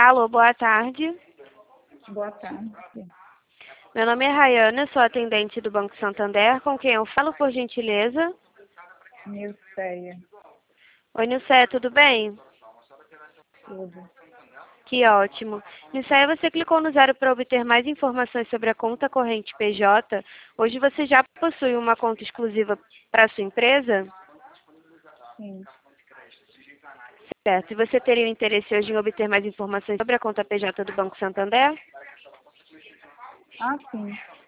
Alô, boa tarde. Boa tarde. Meu nome é Rayana, sou atendente do Banco Santander, com quem eu falo, por gentileza. Nilceia. Oi, Nilceia, tudo bem? Tudo. Que ótimo. Nilceia, você clicou no 0 para obter mais informações sobre a conta corrente PJ. Hoje você já possui uma conta exclusiva para sua empresa? Sim. Certo. E você teria o interesse hoje em obter mais informações sobre a conta PJ do Banco Santander? Ah, sim.